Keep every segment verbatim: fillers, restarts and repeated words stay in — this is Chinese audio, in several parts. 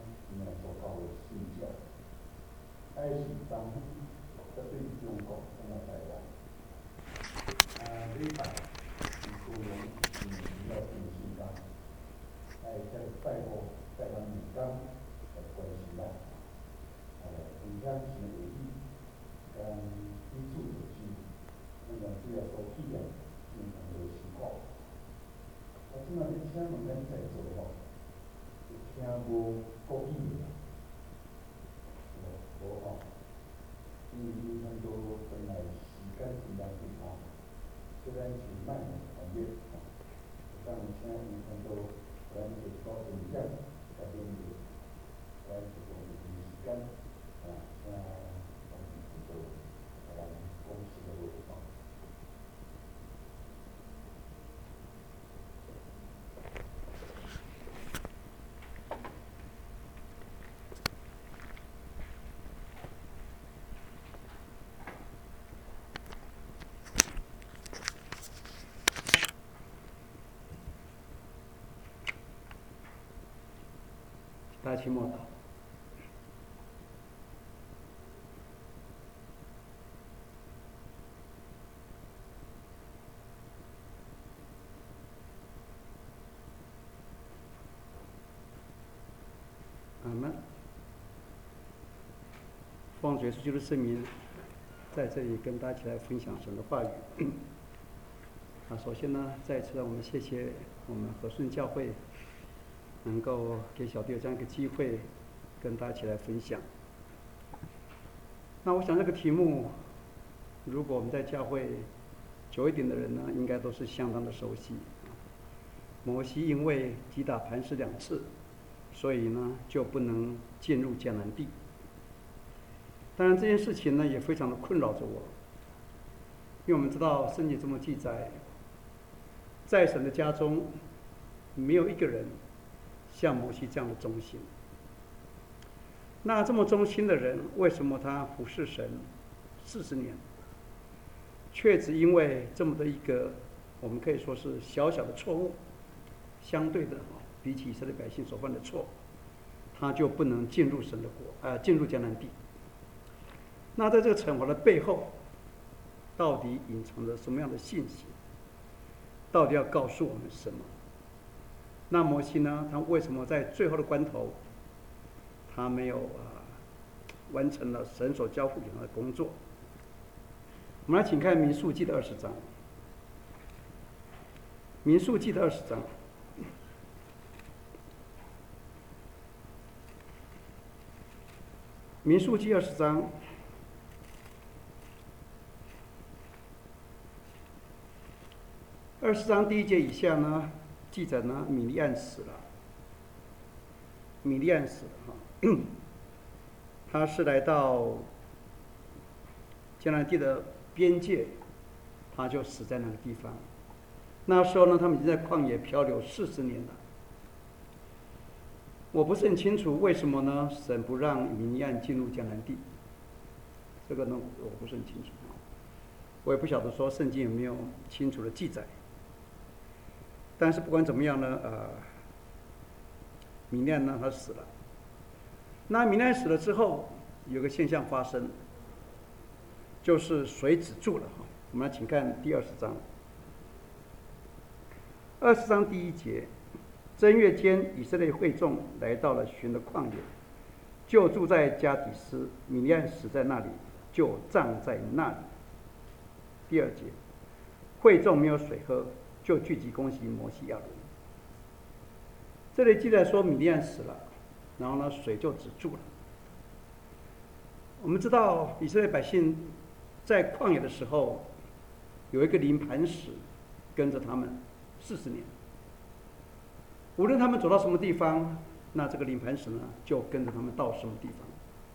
今日所教的信教，还是当特别中国同埋台湾。啊，礼拜是高雄是要定时间，哎，在拜访台湾民间来关心啦，呃，分享是会议，跟彼此就是，那个主要所体验进行的思考。啊，即马你请问咱在座吼，有听无国语的？无吼，因为伊很多本来时间是两点吼，虽然是慢很热吼，但请伊很多咱就多分享改变的，咱就用时间啊，请咱们就来公司的路况。 大家请默祷。阿门。奉主耶稣基督圣名，在这里跟大家一起来分享神的话语。啊，首先呢，再一次让我们谢谢我们和顺教会，能够给小弟有这样一个机会，跟大家一起来分享。那我想这个题目，如果我们在教会久一点的人呢，应该都是相当的熟悉。摩西因为击打磐石两次，所以呢就不能进入迦南地。当然这件事情呢也非常的困扰着我，因为我们知道圣经这么记载，在神的家中没有一个人像摩西这样的忠心。那这么忠心的人，为什么他服侍神四十年，却只因为这么的一个我们可以说是小小的错误，相对的比起以色列百姓所犯的错，他就不能进入神的国，呃，进入迦南地。那在这个惩罚的背后，到底隐藏着什么样的信息？到底要告诉我们什么？那摩西呢？他为什么在最后的关头，他没有啊完成了神所交付给他的工作？我们来请看民数记的二十章。民数记的二十章。民数记二十章。二十章第一节以下呢，记载呢，米利暗死了。米利暗死了哈，他是来到迦南地的边界，他就死在那个地方。那时候呢，他们已经在旷野漂流四十年了。我不是很清楚为什么呢？神不让米利暗进入迦南地，这个呢，我不是很清楚。我也不晓得说圣经有没有清楚的记载。但是不管怎么样呢，呃，米利暗呢他死了。那米利暗死了之后，有个现象发生，就是水止住了哈。我们来请看第二十章。二十章第一节，正月间，以色列会众来到了寻的旷野，就住在加底斯。米利暗死在那里，就葬在那里。第二节，会众没有水喝，就聚集攻击摩西亚伦。这里记载说米利暗死了，然后呢水就止住了。我们知道以色列百姓在旷野的时候，有一个灵磐石跟着他们四十年。无论他们走到什么地方，那这个灵磐石呢就跟着他们到什么地方。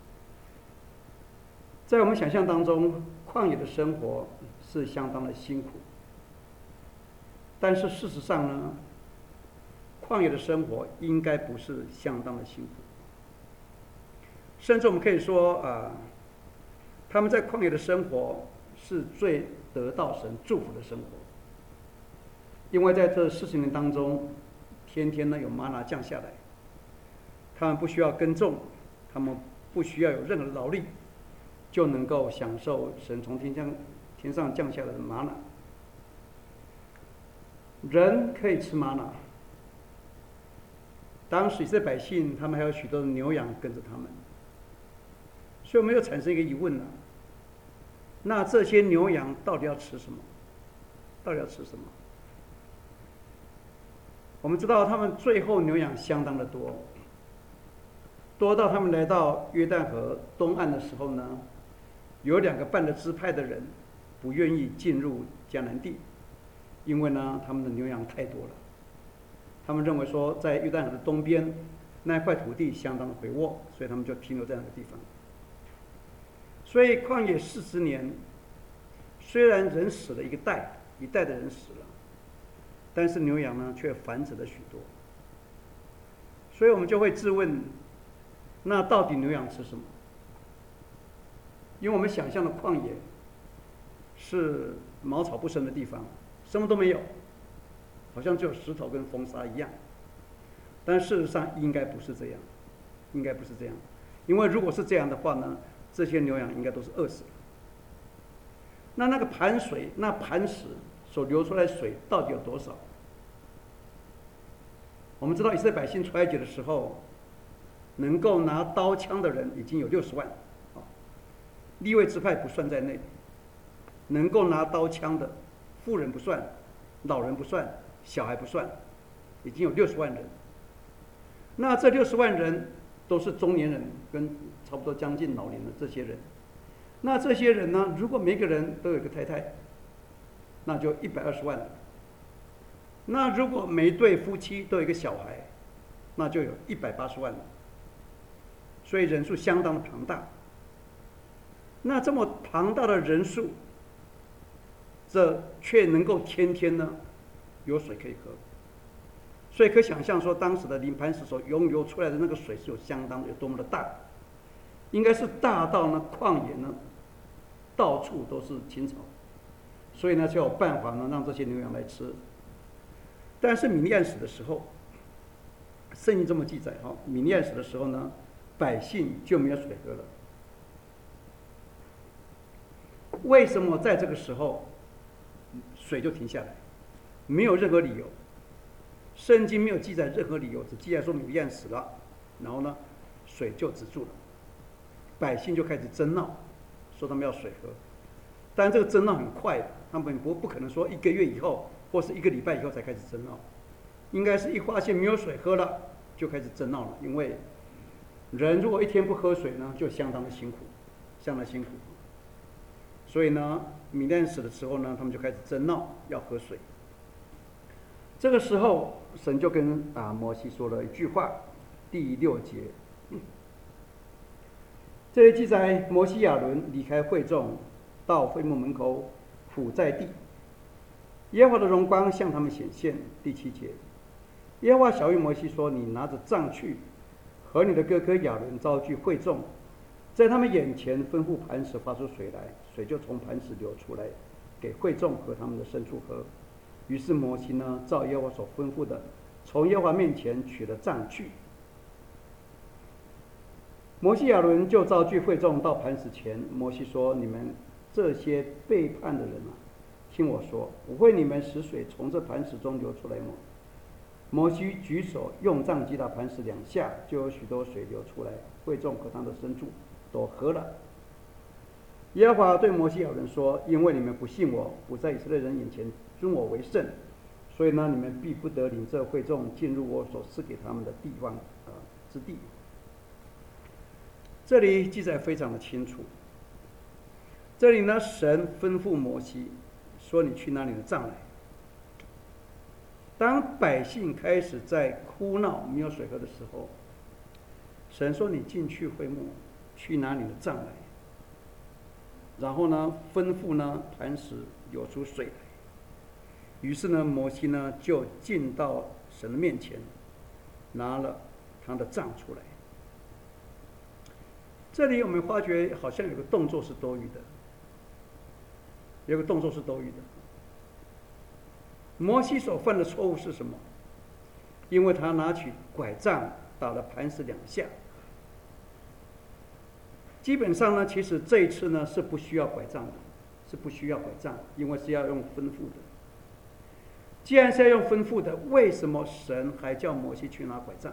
在我们想象当中，旷野的生活是相当的辛苦。但是事实上呢，旷野的生活应该不是相当的辛苦，甚至我们可以说啊、呃，他们在旷野的生活是最得到神祝福的生活，因为在这四十年当中，天天呢有玛拿降下来， 他们不需要耕种，他们不需要有任何的劳力，就能够享受神从天降天上降下来的玛瑙。人可以吃玛瑙，当时以色列百姓他们还有许多的牛羊跟着他们，所以我们又产生一个疑问了：那这些牛羊到底要吃什么？到底要吃什么？我们知道他们最后牛羊相当的多，多到他们来到约旦河东岸的时候呢，有两个半的支派的人不愿意进入迦南地，因为呢他们的牛羊太多了。他们认为说在约旦河的东边那块土地相当的肥沃，所以他们就停留在那个地方。所以旷野四十年，虽然人死了一个代，一代的人死了，但是牛羊呢却繁殖了许多。所以我们就会质问，那到底牛羊吃什么？因为我们想象的旷野是茅草不生的地方，什么都没有，好像只有石头跟风沙一样。但事实上应该不是这样，应该不是这样，因为如果是这样的话呢，这些牛羊应该都是饿死了。那那个磐水，那磐石所流出来的水到底有多少？我们知道以色列百姓出埃及的时候，能够拿刀枪的人已经有六十万，利未支派不算在内，能够拿刀枪的，妇人不算，老人不算，小孩不算，已经有六十万人。那这六十万人都是中年人跟差不多将近老年的这些人。那这些人呢，如果每个人都有一个太太，那就一百二十万了。那如果每一对夫妻都有一个小孩，那就有一百八十万了。所以人数相当的庞大。那这么庞大的人数，这却能够天天呢有水可以喝。所以可想象说，当时的临磐石所涌流出来的那个水是有相当有多么的大，应该是大到呢旷野呢到处都是青草，所以呢就有办法呢让这些牛羊来吃。但是米利暗死的时候，圣经这么记载哈，米利暗死的时候呢，百姓就没有水喝了。为什么在这个时候水就停下来？没有任何理由。圣经没有记载任何理由，只记载说米利暗死了，然后呢，水就止住了，百姓就开始争闹，说他们要水喝。当然，这个争闹很快的，他们不不可能说一个月以后或是一个礼拜以后才开始争闹，应该是一发现没有水喝了就开始争闹了。因为人如果一天不喝水呢，就相当的辛苦，相当辛苦。所以呢，米利暗死的时候呢，他们就开始争闹要喝水。这个时候，神就跟啊摩西说了一句话，第六节，嗯、这里记载摩西亚伦离开会众，到会幕门口伏在地，耶和华的荣光向他们显现。第七节，耶和华晓谕摩西说：“你拿着杖去，和你的哥哥亚伦招聚会众，在他们眼前吩咐磐石发出水来，水就从磐石流出来，给会众和他们的牲畜喝。”于是摩西呢，照耶和华所吩咐的，从耶和华面前取了杖去。摩西亚伦就召聚会众到磐石前。摩西说：“你们这些背叛的人啊，听我说，我为你们使水从这磐石中流出来么？”摩西举手用杖击打磐石两下，就有许多水流出来，会众和他的牲畜都喝了。耶和华对摩西亚伦说：“因为你们不信我，不在以色列人眼前尊我为圣，所以呢，你们必不得领这会众进入我所赐给他们的地方啊之地。”这里记载非常的清楚。这里呢，神吩咐摩西说：“你去拿你的杖来。”当百姓开始在哭闹没有水喝的时候，神说：“你进去会幕，去拿你的杖来。”然后呢，吩咐呢磐石流出水来。于是呢，摩西呢就进到神的面前，拿了他的杖出来。这里我们发觉好像有个动作是多余的，有个动作是多余的。摩西所犯的错误是什么？因为他拿起拐杖打了磐石两下。基本上呢，其实这一次呢是不需要拐杖的，是不需要拐杖，因为是要用吩咐的。既然是要用吩咐的，为什么神还叫摩西去拿拐杖？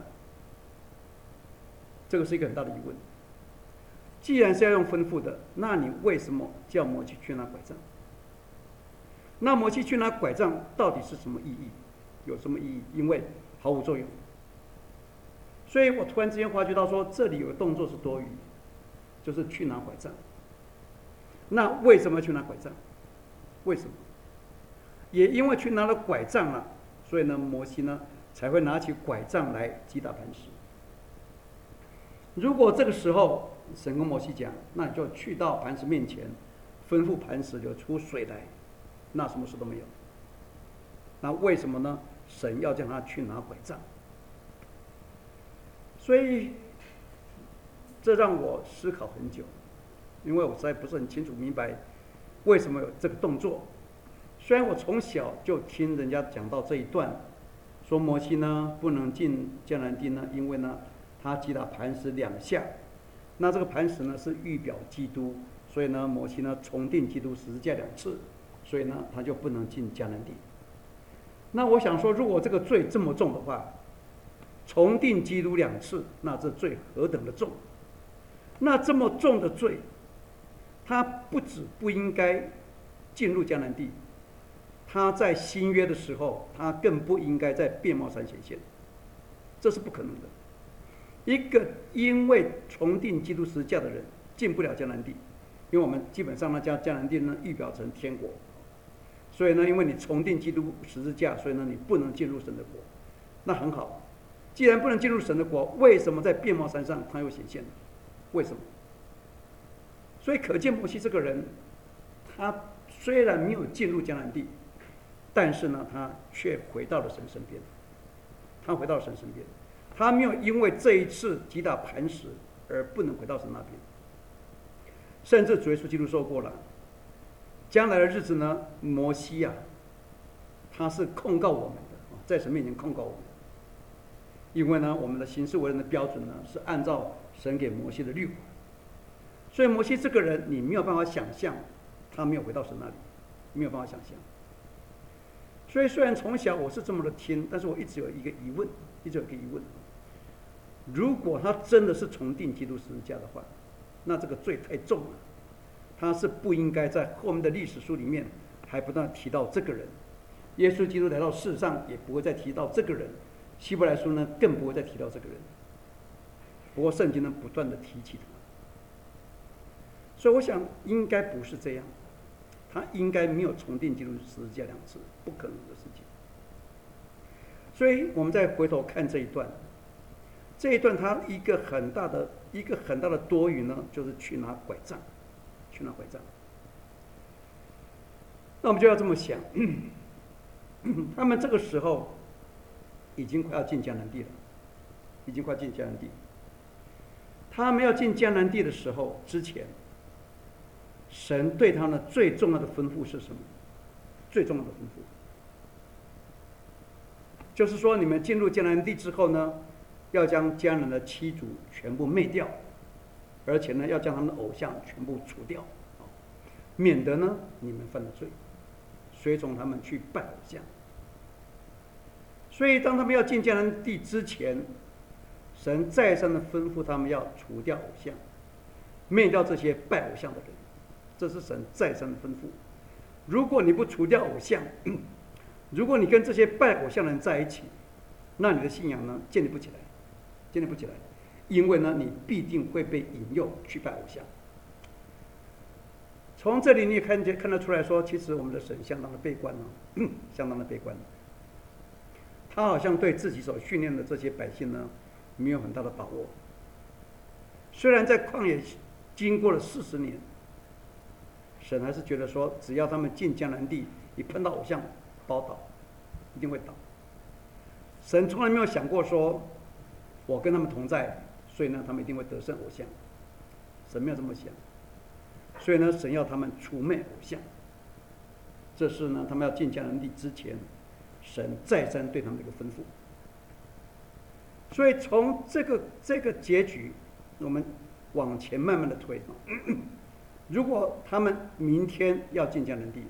这个是一个很大的疑问。既然是要用吩咐的，那你为什么叫摩西去拿拐杖？那摩西去拿拐杖到底是什么意义？有什么意义？因为毫无作用。所以我突然之间发觉到说，这里有个动作是多余，就是去拿拐杖。那为什么去拿拐杖？为什么？也因为去拿了拐杖了，所以呢，摩西呢才会拿起拐杖来击打磐石。如果这个时候神跟摩西讲，那你就去到磐石面前，吩咐磐石流出水来，那什么事都没有。那为什么呢？神要叫他去拿拐杖，所以这让我思考很久，因为我实在不是很清楚明白为什么有这个动作。虽然我从小就听人家讲到这一段，说摩西呢不能进迦南地呢，因为呢他击打磐石两下，那这个磐石呢是预表基督，所以呢摩西呢重定基督十字架两次，所以呢他就不能进迦南地。那我想说，如果这个罪这么重的话，重定基督两次，那这罪何等的重？那这么重的罪，他不止不应该进入迦南地，他在新约的时候，他更不应该在变貌山显现，这是不可能的。一个因为重定基督十字架的人进不了迦南地，因为我们基本上呢将迦南地呢预表成天国，所以呢，因为你重定基督十字架，所以呢你不能进入神的国。那很好，既然不能进入神的国，为什么在变貌山上他又显现了？为什么？所以可见摩西这个人，他虽然没有进入迦南地，但是呢，他却回到了神身边。他回到了神身边，他没有因为这一次击打磐石而不能回到神那边。甚至主耶稣基督说过了，将来的日子呢，摩西啊，他是控告我们的，在神面前控告我们。因为呢，我们的行事为人的标准呢，是按照神给摩西的律法。所以摩西这个人，你没有办法想象，他没有回到神那里，没有办法想象。所以虽然从小我是这么的听，但是我一直有一个疑问，一直有一个疑问：如果他真的是重定基督十字架的话，那这个罪太重了，他是不应该在后面的历史书里面还不断提到这个人。耶稣基督来到世上，也不会再提到这个人。希伯来书呢，更不会再提到这个人。不过圣经呢，不断的提起他。所以我想，应该不是这样。他应该没有重定基督十字架两次，不可能的事情。所以我们再回头看这一段，这一段它一个很大的一个很大的多余呢，就是去拿拐杖，去拿拐杖。那我们就要这么想，他们这个时候已经快要进迦南地了，已经快进迦南地。他们要进迦南地的时候，之前，神对他们最重要的吩咐是什么？最重要的吩咐，就是说，你们进入迦南地之后呢，要将迦南的七族全部灭掉，而且呢，要将他们的偶像全部除掉，免得呢你们犯了罪，随从他们去拜偶像。所以，当他们要进迦南地之前，神再三的吩咐他们要除掉偶像，灭掉这些拜偶像的人。这是神再三的吩咐。如果你不除掉偶像，如果你跟这些拜偶像的人在一起，那你的信仰呢建立不起来，建立不起来，因为呢你必定会被引诱去拜偶像。从这里你也看见看得出来说，其实我们的神相当的悲观哦，相当的悲观。他好像对自己所训练的这些百姓呢，没有很大的把握。虽然在旷野经过了四十年，神还是觉得说，只要他们进迦南地，一碰到偶像，包倒，一定会倒。神从来没有想过说，我跟他们同在，所以呢，他们一定会得胜偶像。神没有这么想，所以呢，神要他们除灭偶像。这是呢，他们要进迦南地之前，神再三对他们的一个吩咐。 所以从这个这个结局，我们往前慢慢的推。如果他们明天要进迦南地，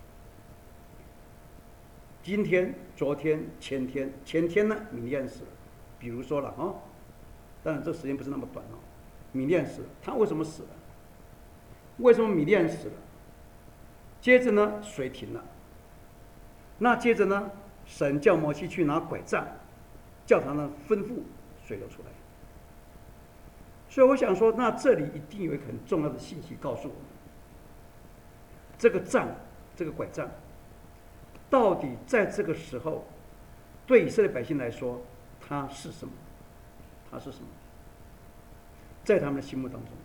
今天、昨天、前天，前天呢，米利暗死了。比如说了啊、哦，当然这时间不是那么短哦。米利暗死了，他为什么死了？为什么米利暗死了？接着呢，水停了。那接着呢，神叫摩西去拿拐杖，叫他呢吩咐水流出来。所以我想说，那这里一定有一个很重要的信息告诉我们：这个杖，这个拐杖，到底在这个时候，对以色列百姓来说，它是什么？它是什么？在他们的心目当中，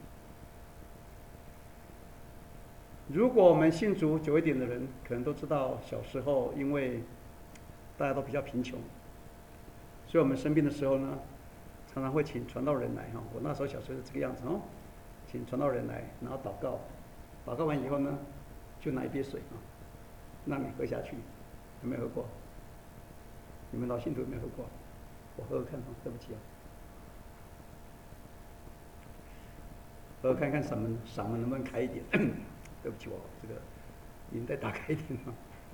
如果我们信主久一点的人，可能都知道，小时候因为大家都比较贫穷，所以我们生病的时候呢，常常会请传道人来哈。我那时候小时候是这个样子哦，请传道人来，然后祷告，祷告完以后呢，就拿一杯水啊，让你喝下去。有没有喝过？你们老信徒有没有喝过？我喝喝看啊，对不起啊，喝喝看看嗓门嗓门能不能开一点。对不起，我这个音再打开一点啊。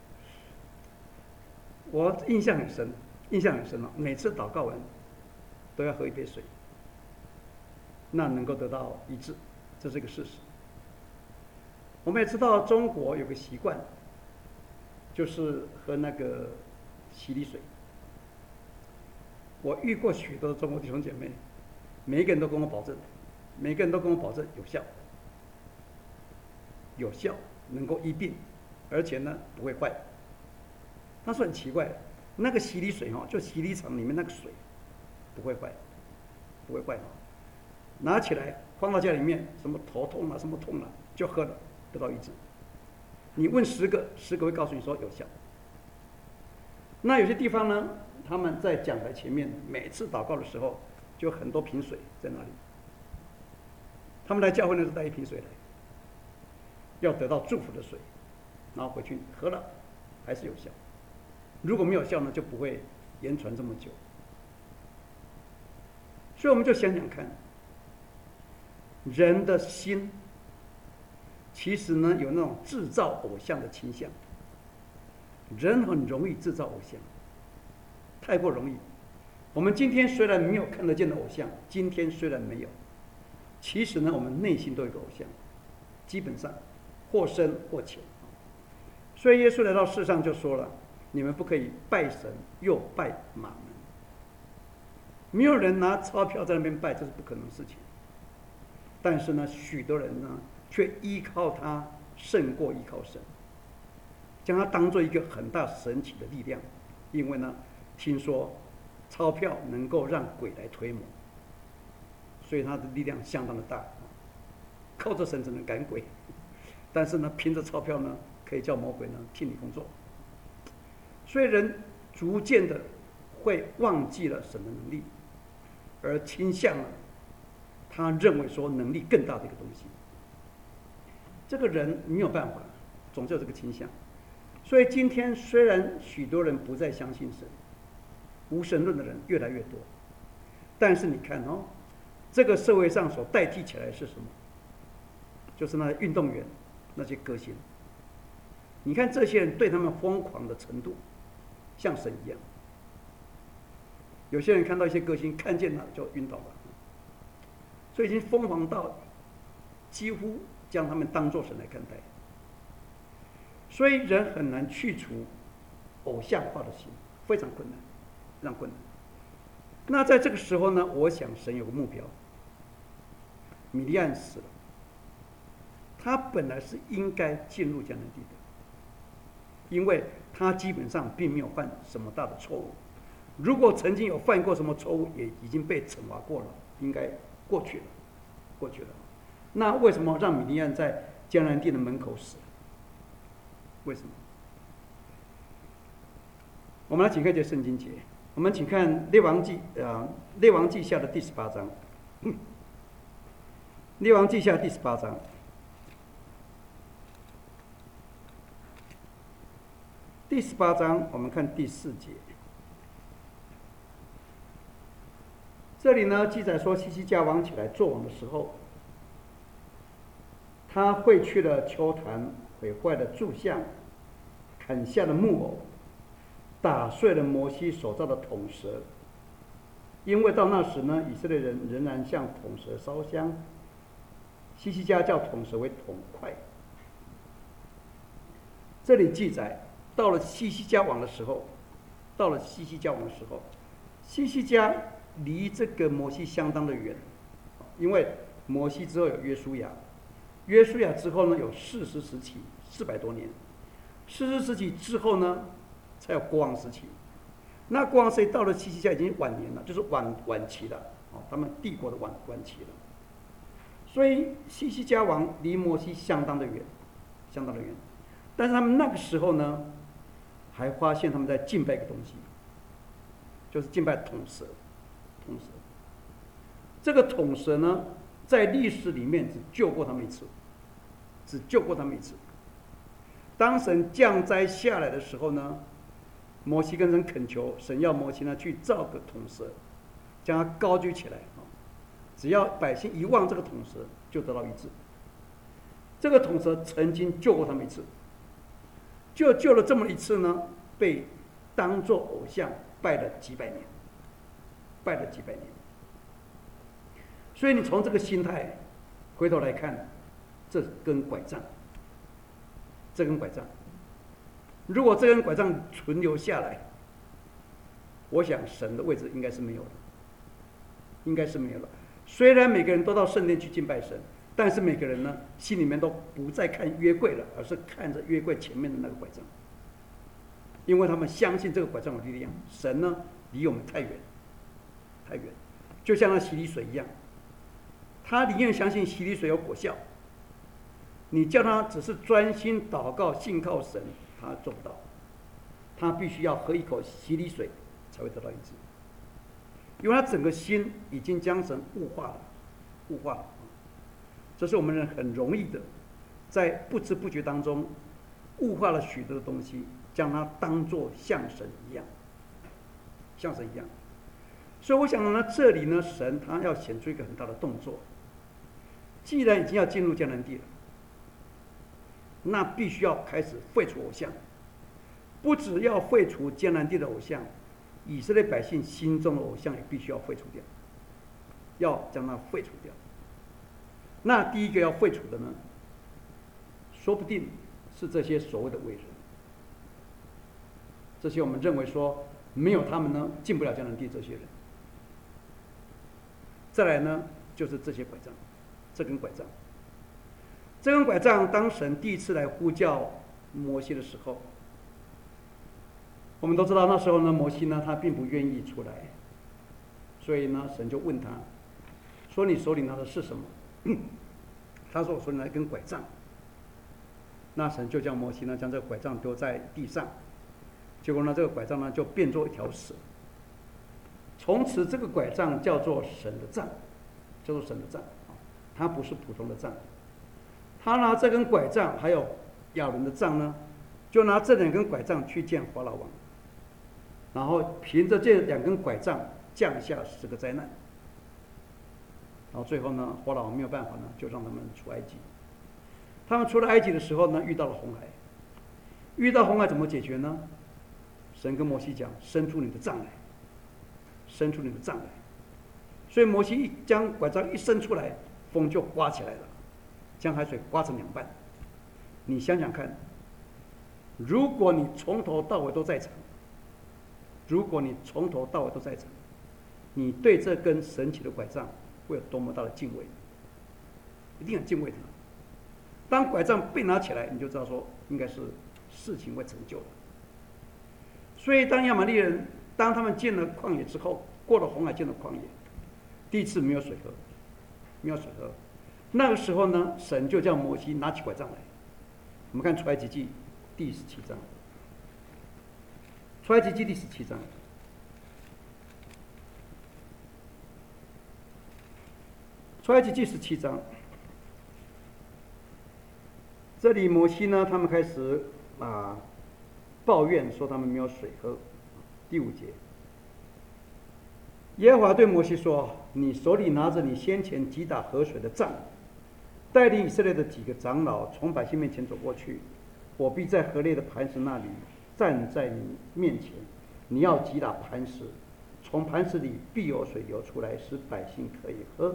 我印象很深，印象很深啊，每次祷告完都要喝一杯水，那能够得到医治，这是一个事实。我们也知道中国有个习惯，就是喝那个洗礼水。我遇过许多中国弟兄姐妹，每一个人都跟我保证，每个人都跟我保证有效，有效，能够医病，而且呢不会坏。他说很奇怪，那个洗礼水哈，就洗礼厂里面那个水，不会坏，不会坏哈。拿起来放到家里面，什么头痛啊，什么痛啊，就喝了，得到医治。你问十个，十个会告诉你说有效。那有些地方呢，他们在讲台前面，每次祷告的时候，就很多瓶水在那里。他们来教会呢，是带一瓶水来，要得到祝福的水，然后回去喝了，还是有效。如果没有效呢，就不会延传这么久。所以我们就想想看，人的心其实呢有那种制造偶像的倾向。人很容易制造偶像，太过容易。我们今天虽然没有看得见的偶像，今天虽然没有，其实呢，我们内心都有一个偶像，基本上或深或浅。所以耶稣来到世上就说了：你们不可以拜神又拜马门。没有人拿钞票在那边拜，这是不可能的事情。但是呢，许多人呢，却依靠他胜过依靠神。将它当做一个很大神奇的力量，因为呢，听说钞票能够让鬼来推磨，所以它的力量相当的大。靠着神只能赶鬼，但是呢，凭着钞票呢，可以叫魔鬼呢替你工作。所以人逐渐的会忘记了神的能力，而倾向了他认为说能力更大的一个东西。这个人没有办法，总是有这个倾向。所以今天虽然许多人不再相信神，无神论的人越来越多，但是你看哦，这个社会上所代替起来是什么？就是那些运动员，那些歌星。你看这些人对他们疯狂的程度，像神一样。有些人看到一些歌星，看见了就晕倒了，所以已经疯狂到几乎将他们当作神来看待。所以人很难去除偶像化的心，非常困难，非常困难。那在这个时候呢，我想神有个目标。米利暗死了，他本来是应该进入迦南地的，因为他基本上并没有犯什么大的错误。如果曾经有犯过什么错误，也已经被惩罚过了，应该过去了，过去了。那为什么让米利暗在迦南地的门口死？为什么？我们来请看一节圣经节，我们请看列王记啊，列王记下的第十八章。列王记下第十八章，第十八章我们看第四节。 这里呢记载说，西西家王起来做王的时候，他会去了丘坛，毁坏了柱像，砍下了木偶，打碎了摩西所造的铜蛇。因为到那时呢，以色列人仍然向铜蛇烧香。西西家叫铜蛇为铜块。这里记载，到了西西家王的时候，到了西西家王的时候，西西家离这个摩西相当的远，因为摩西之后有约书亚，约书亚之后呢有士师时期，四百多年，士师时期之后呢才有国王时期。那国王时期到了西西家已经晚年了，就是晚晚期了，哦，他们帝国的晚晚期了。所以西西家王离摩西相当的远，相当的远。但是他们那个时候呢，还发现他们在敬拜一个东西，就是敬拜铜蛇。铜蛇，这个铜蛇呢，在历史里面只救过他们一次，只救过他们一次。当神降灾下来的时候呢，摩西跟神恳求，神要摩西呢去造个铜蛇，将它高举起来，只要百姓一望这个铜蛇，就得到医治。这个铜蛇曾经救过他们一次，就救了这么一次呢，被当作偶像拜了几百年，拜了几百年。所以你从这个心态回头来看，这根拐杖，这根拐杖，如果这根拐杖存留下来，我想神的位置应该是没有的，应该是没有了。虽然每个人都到圣殿去敬拜神，但是每个人呢，心里面都不再看约柜了，而是看着约柜前面的那个拐杖，因为他们相信这个拐杖的力量。神呢，离我们太远，太远，就像那洗礼水一样，他宁愿相信洗礼水有果效，你叫他只是专心祷告、信靠神，他做不到，他必须要喝一口洗礼水才会得到医治，因为他整个心已经将神物化了，物化了。这是我们人很容易的，在不知不觉当中物化了许多的东西，将它当作像神一样，像神一样。所以我想呢，这里呢，神他要显出一个很大的动作。既然已经要进入迦南地了，那必须要开始废除偶像，不只要废除迦南地的偶像，以色列百姓心中的偶像也必须要废除掉，要将它废除掉。那第一个要废除的呢，说不定是这些所谓的伟人，这些我们认为说没有他们呢进不了迦南地这些人。再来呢，就是这些拐杖，这根拐杖，这根拐杖，当神第一次来呼叫摩西的时候，我们都知道那时候呢，摩西呢他并不愿意出来，所以呢，神就问他，说你手里拿的是什么？他说我手里拿一根拐杖。那神就叫摩西呢将这个拐杖丢在地上，结果呢这个拐杖呢就变作一条蛇。从此这个拐杖叫做神的杖，叫做神的杖，它不是普通的杖。他拿这根拐杖还有亚伦的杖呢，就拿这两根拐杖去见法老王，然后凭着这两根拐杖降下十个灾难。然后最后呢，法老王没有办法呢，就让他们出埃及。他们出了埃及的时候呢，遇到了红海。遇到红海怎么解决呢？神跟摩西讲：“伸出你的杖来，伸出你的杖来。”所以摩西一将拐杖一伸出来，风就刮起来了，将海水刮成两半。你想想看，如果你从头到尾都在场，如果你从头到尾都在场，你对这根神奇的拐杖会有多么大的敬畏？一定很敬畏它。当拐杖被拿起来，你就知道说应该是事情会成就的。所以当亚玛力人当他们进了旷野之后，过了红海进了旷野，第一次没有水喝，没有水喝。那个时候呢，神就叫摩西拿起拐杖来。我们看出埃及记第十七章，出埃及记第十七章。出埃及记十七章，这里摩西呢，他们开始啊抱怨说他们没有水喝。第五节， 耶和华对摩西说：“你手里拿着你先前击打河水的杖，带领以色列的几个长老从百姓面前走过去，我必在河内的磐石那里站在你面前。你要击打磐石，从磐石里必有水流出来，使百姓可以喝。”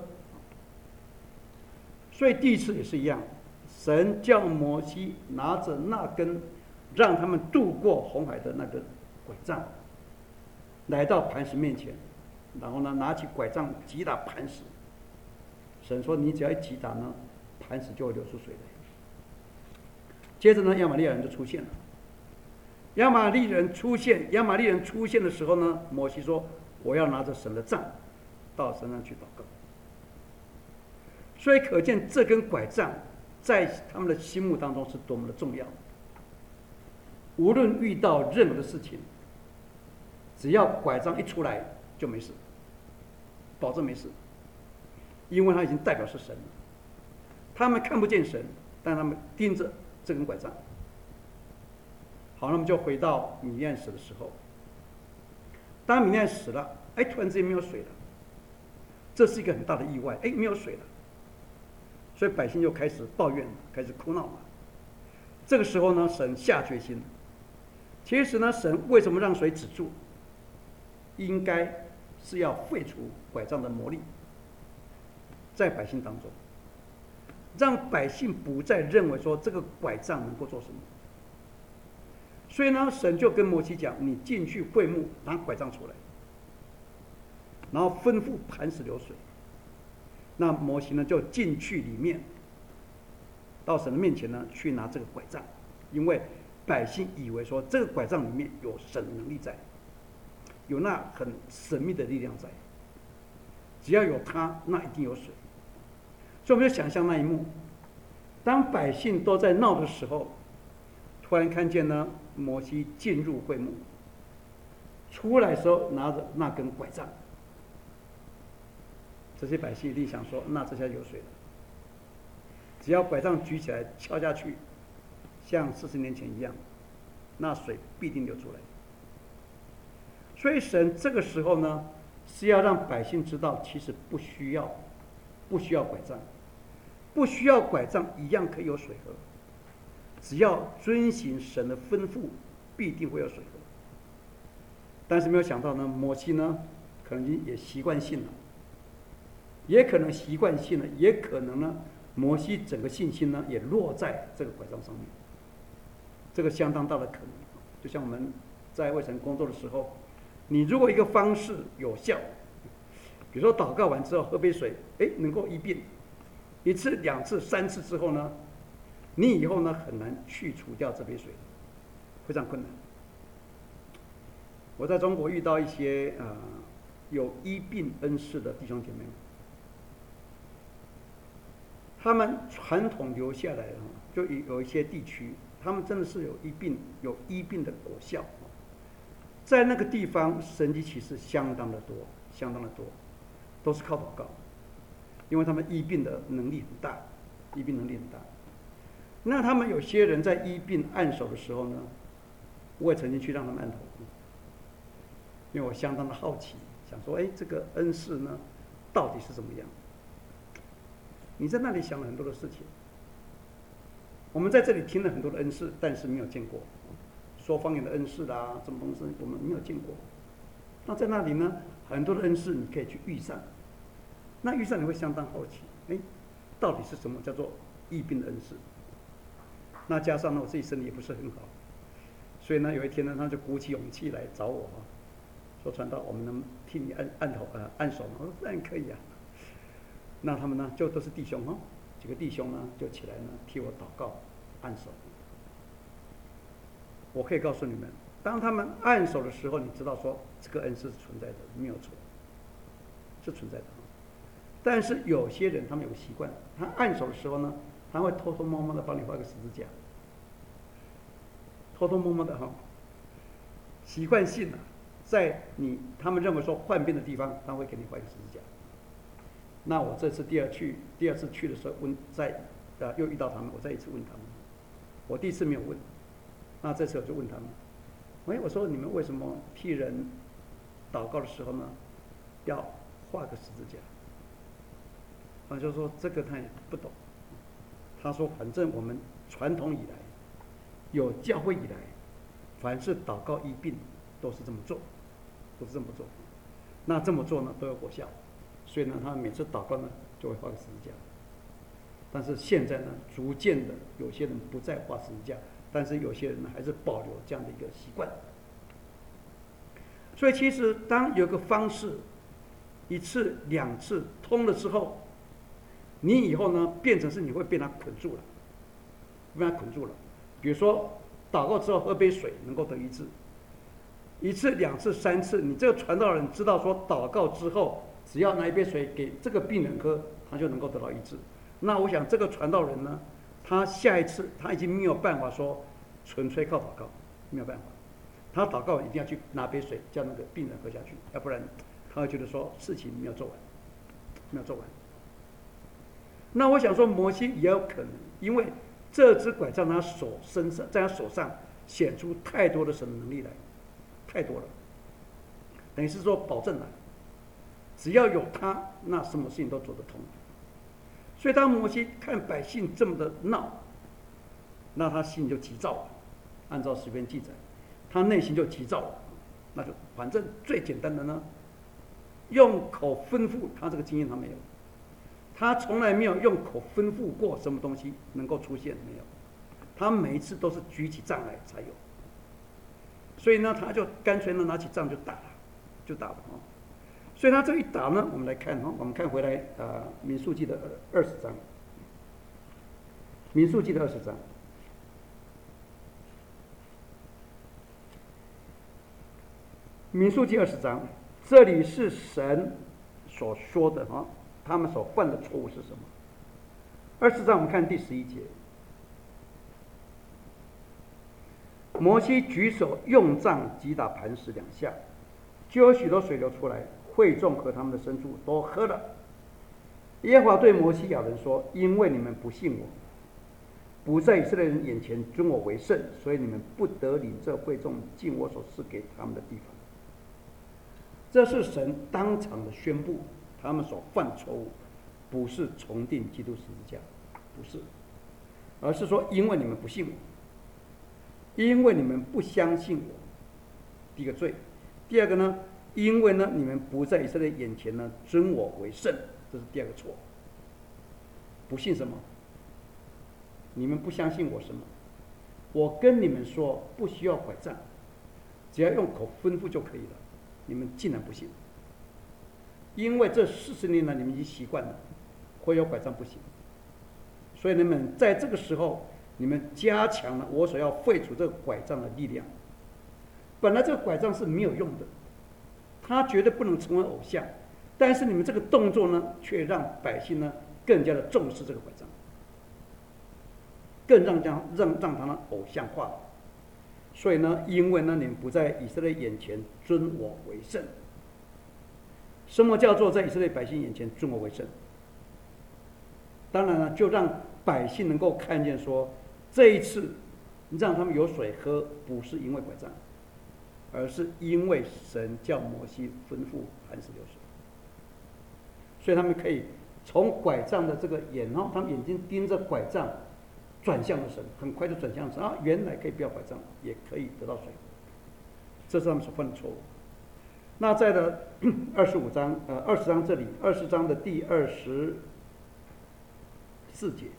所以第一次也是一样，神叫摩西拿着那根让他们渡过红海的那个拐杖，来到磐石面前，然后呢，拿起拐杖击打磐石。神说：“你只要一击打呢，磐石就会流出水来。”接着呢，亚玛利亚人就出现了。亚玛利人出现，亚玛利人出现的时候呢，摩西说：“我要拿着神的杖，到神上去祷告。”所以可见这根拐杖在他们的心目当中是多么的重要。无论遇到任何的事情，只要拐杖一出来就没事，保证没事，因为它已经代表是神了。他们看不见神，但他们盯着这根拐杖。好，那么就回到米甸死的时候，当米甸死了，哎，突然之间没有水了，这是一个很大的意外，哎，没有水了。所以百姓就开始抱怨，开始哭闹了。这个时候呢，神下决心。其实呢，神为什么让水止住？应该是要废除拐杖的魔力，在百姓当中，让百姓不再认为说这个拐杖能够做什么。所以呢，神就跟摩西讲：“你进去会幕，拿拐杖出来，然后吩咐磐石流水。”那摩西呢，就进去里面，到神的面前呢，去拿这个拐杖，因为百姓以为说这个拐杖里面有神的能力在，有那很神秘的力量在，只要有它，那一定有水。所以我们就想象那一幕，当百姓都在闹的时候，突然看见呢，摩西进入会幕，出来的时候拿着那根拐杖。这些百姓一定想说：“那这下有水了。只要拐杖举起来敲下去，像四十年前一样，那水必定流出来。”所以神这个时候呢，是要让百姓知道，其实不需要，不需要拐杖，不需要拐杖一样可以有水喝。只要遵行神的吩咐，必定会有水喝。但是没有想到呢，摩西呢，可能也习惯性了。也可能习惯性的，也可能呢，摩西整个信心呢也落在这个拐杖上面，这个相当大的可能。就像我们在为神工作的时候，你如果一个方式有效，比如说祷告完之后喝杯水，哎，能够医病，一次、两次、三次之后呢，你以后呢很难去除掉这杯水，非常困难。我在中国遇到一些啊、呃、有医病恩赐的弟兄姐妹们。他们传统留下来的，就有一些地区，他们真的是有医病，有医病的果效。在那个地方，神迹奇事相当的多，相当的多，都是靠祷告，因为他们医病的能力很大，医病能力很大。那他们有些人在医病按手的时候呢，我也曾经去让他们按头，因为我相当的好奇，想说，哎，这个恩赐呢，到底是怎么样？你在那里想了很多的事情，我们在这里听了很多的恩赐，但是没有见过说方言的恩赐啦，什么东西我们没有见过。那在那里呢，很多的恩赐你可以去遇上，那遇上你会相当好奇，哎，到底是什么叫做疫病的恩赐？那加上呢，我自己身体也不是很好，所以呢，有一天呢，他就鼓起勇气来找我，说传道，我们能替你按按头呃按手吗？我说当然可以啊。那他们呢，就都是弟兄哈，几个弟兄呢就起来呢替我祷告、按手。我可以告诉你们，当他们按手的时候，你知道说这个恩是存在的，没有错，是存在的。但是有些人他们有个习惯，他按手的时候呢，他会偷偷摸摸的帮你画个十字架，偷偷摸摸的哈，习惯性的、啊、在你他们认为说患病的地方，他会给你画一个十字架。那我这次第二去第二次去的时候问，再呃又遇到他们，我再一次问他们，我第一次没有问，那这次我就问他们，喂，我说你们为什么替人祷告的时候呢， 要画个十字架。他就说这个他也不懂。他说反正我们传统以来，有教会以来，凡是祷告医病都是这么做，都是这么做。那这么做呢都有果效，所以呢他每次祷告呢就会画个十字架。但是现在呢，逐渐的有些人不再画十字架，但是有些人呢还是保留这样的一个习惯。所以其实当有个方式一次两次通了之后，你以后呢变成是你会被它捆住了，被它捆住了。比如说祷告之后喝杯水能够得医治，一次两次三次，你这个传道人知道说祷告之后只要拿一杯水给这个病人喝，他就能够得到医治。那我想这个传道人呢，他下一次他已经没有办法说纯粹靠祷告，没有办法，他祷告一定要去拿杯水叫那个病人喝下去，要不然他会觉得说事情没有做完，没有做完。那我想说摩西也有可能，因为这只拐杖他手身上在他手上显出太多的神能力来，太多了，等于是说保证了，只要有他，那什么事情都做得通。所以当摩西看百姓这么的闹，那他心就急躁了。按照诗篇记载，他内心就急躁了。那就反正最简单的呢，用口吩咐，他这个经验他没有，他从来没有用口吩咐过什么东西能够出现，没有，他每一次都是举起杖来才有。所以呢，他就干脆呢拿起杖就打了，就打了啊。所以他这一打呢，我们来看哈，我们看回来啊，《民数记》的二十章，《民数记》的二十章，《民数记》二十章，这里是神所说的哈，他们所犯的错误是什么？二十章我们看第十一节，摩西举手用杖击打磐石两下，就有许多水流出来。会众和他们的牲畜都喝了。耶和华对摩西亚伦说：“因为你们不信我，不在以色列人眼前尊我为圣，所以你们不得领这会众进我所赐给他们的地方。”这是神当场的宣布，他们所犯错误不是重定基督十字架，不是，而是说因为你们不信我，因为你们不相信我，第一个罪。第二个呢？因为呢，你们不在以色列眼前呢尊我为圣，这是第二个错。不信什么？你们不相信我什么？我跟你们说，不需要拐杖，只要用口吩咐就可以了。你们竟然不信，因为这四十年来你们已经习惯了，会有拐杖不行。所以你们在这个时候，你们加强了我所要废除这个拐杖的力量。本来这个拐杖是没有用的。他绝对不能成为偶像，但是你们这个动作呢，却让百姓呢更加的重视这个拐杖，更让让让让他呢偶像化了。所以呢，因为呢你们不在以色列眼前尊我为圣。什么叫做在以色列百姓眼前尊我为圣？当然呢，就让百姓能够看见说，这一次让他们有水喝，不是因为拐杖。而是因为神叫摩西吩咐磐石流水，所以他们可以从拐杖的这个眼，然后他们眼睛盯着拐杖，转向了神，很快就转向神啊！原来可以不要拐杖，也可以得到水。这是他们所犯的错误。那在的二十五章，呃，二十章这里，二十章的第二十四节，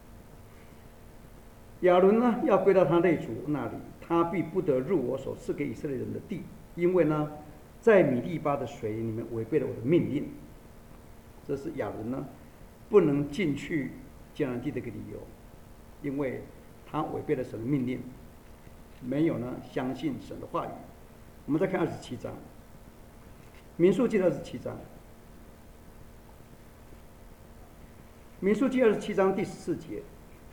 亚伦呢要归到他内族那里。他必不得入我所赐给以色列人的地，因为呢，在米利巴的水你们违背了我的命令。这是亚伦呢不能进去迦南地的一个理由，因为他违背了神的命令，没有呢相信神的话语。我们再看二十七章，民数记二十七章，民数记二十七章第十四节。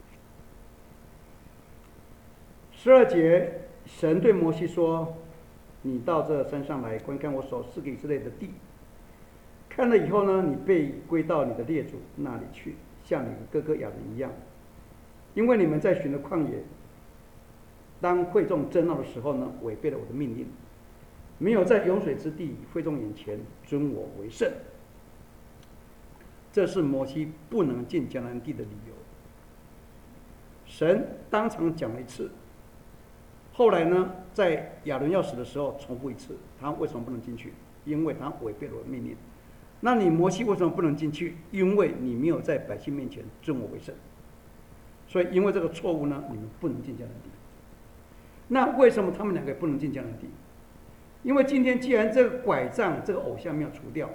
十二节，神对摩西说：“你到这山上来观看我所赐给以色列的地。看了以后呢，你被归到你的列祖那里去，像你哥哥亚伦一样。因为你们在寻的旷野，当会众争闹的时候呢，违背了我的命令， 没有在涌水之地会众眼前尊我为圣。这是摩西不能进迦南地的理由。神当场讲了一次，后来呢，在亚伦要死的时候重复一次，他为什么不能进去？因为他违背了我的命令。那你摩西为什么不能进去？因为你没有在百姓面前尊我为圣。所以因为这个错误呢，你们不能进迦南地。那为什么他们两个也不能进迦南地？因为今天既然这个拐杖这个偶像没有除掉，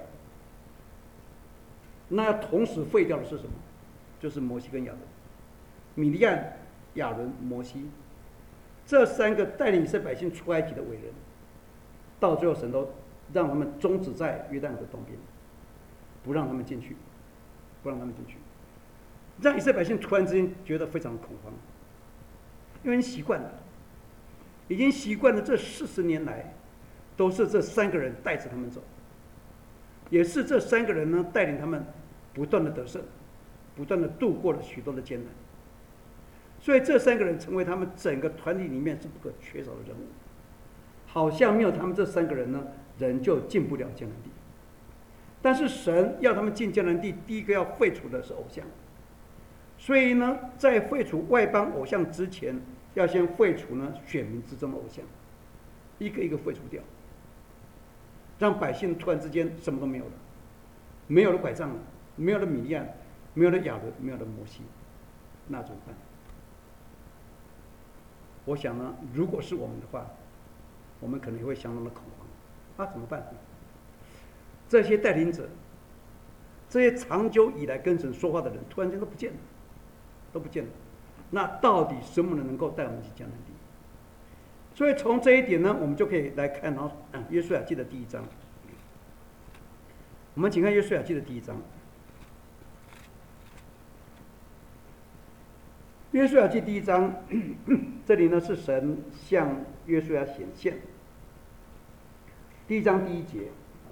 那要同时废掉的是什么？就是摩西跟亚伦，米利暗、亚伦、摩西这三个带领以色列百姓出埃及的伟人，到最后神都让他们终止在约旦河东边，不让他们进去，不让他们进去，让以色列百姓突然之间觉得非常恐慌，因为习惯了，已经习惯了这四十年来都是这三个人带着他们走，也是这三个人呢带领他们不断的得胜，不断的度过了许多的艰难，所以这三个人成为他们整个团体里面是不可缺少的人物。好像没有他们这三个人呢，人就进不了迦南地。但是神要他们进迦南地，第一个要废除的是偶像。所以呢，在废除外邦偶像之前，要先废除呢选民之中的偶像，一个一个废除掉，让百姓突然之间什么都没有了，没有了拐杖了，没有了米利暗，没有了亚伦，没有了摩西，那怎么办？我想呢，如果是我们的话，我们可能也会相当的恐慌，啊，怎么办？这些带领者，这些长久以来跟神说话的人，突然间都不见了，都不见了。那到底什么人能够带我们去迦南地？所以从这一点呢，我们就可以来看到《约书亚记》的第一章。我们请看《约书亚记》的第一章。《约书亚记》第一章，这里呢是神向约书亚显现。第一章第一节，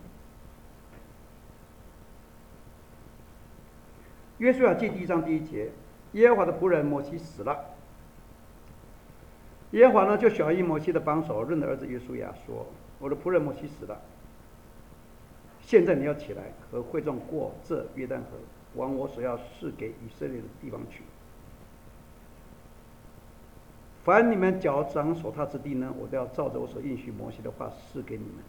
约书亚记第一章第一节，耶和华的仆人摩西死了。耶和华呢就晓谕摩西的帮手论的儿子约书亚说：“我的仆人摩西死了，现在你要起来，和会众过这约旦河，往我所要赐给以色列的地方去。凡你们脚掌所踏之地呢，我都要照着我所应许摩西的话赐给你们。”